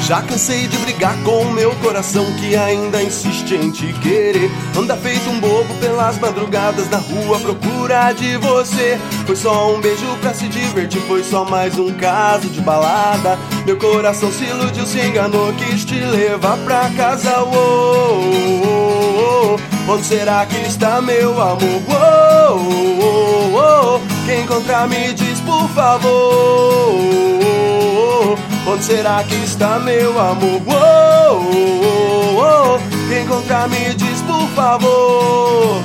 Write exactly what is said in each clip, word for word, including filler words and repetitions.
Já cansei de brigar com o meu coração que ainda insiste em te querer. Anda feito um bobo pelas madrugadas na rua à procura de você. Foi só um beijo pra se divertir, foi só mais um caso de balada. Meu coração se iludiu, se enganou, quis te levar pra casa. Oh, oh, oh. Onde será que está meu amor? Oh, oh, oh, oh. Quem encontrar me diz por favor. Onde será que está meu amor? Oh, oh, oh. Quem encontrar me diz por favor.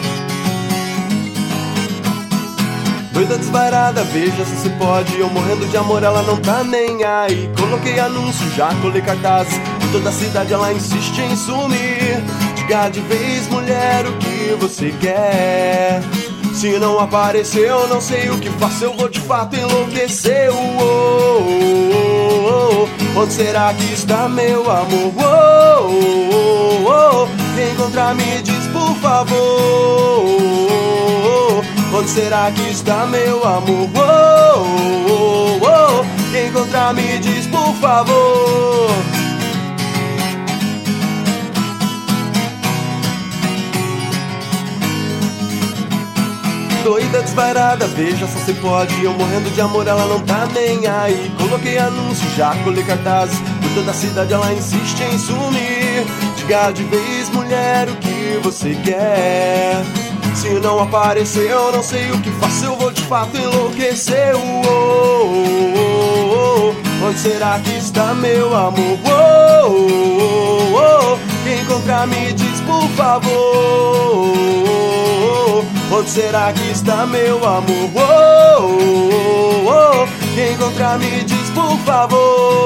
Doida desvairada, veja se se pode. Eu morrendo de amor, ela não tá nem aí. Coloquei anúncio, já colei cartazes. Por toda a cidade ela insiste em sumir. Diga de vez, mulher, o que você quer. Se não aparecer, eu não sei o que faço. Eu vou de fato enlouquecer. Oh, oh, oh, oh. Onde será que está meu amor? Oh, oh, oh, oh. Quem encontrar me diz por favor. Onde será que está meu amor? Oh, oh, oh. Quem encontrar me diz por favor. Doida desvairada, veja só se pode. Eu morrendo de amor, ela não tá nem aí. Coloquei anúncio, já colei cartazes. Por toda a cidade ela insiste em sumir. Diga de vez, mulher, o que você quer. Se não aparecer, eu não sei o que faço. Eu vou de fato enlouquecer. Oh, oh, oh, oh. Onde será que está meu amor? Oh, oh, oh. Quem encontrar me diz por favor. Onde será que está meu amor? Oh, oh, oh. Quem encontrar me diz por favor.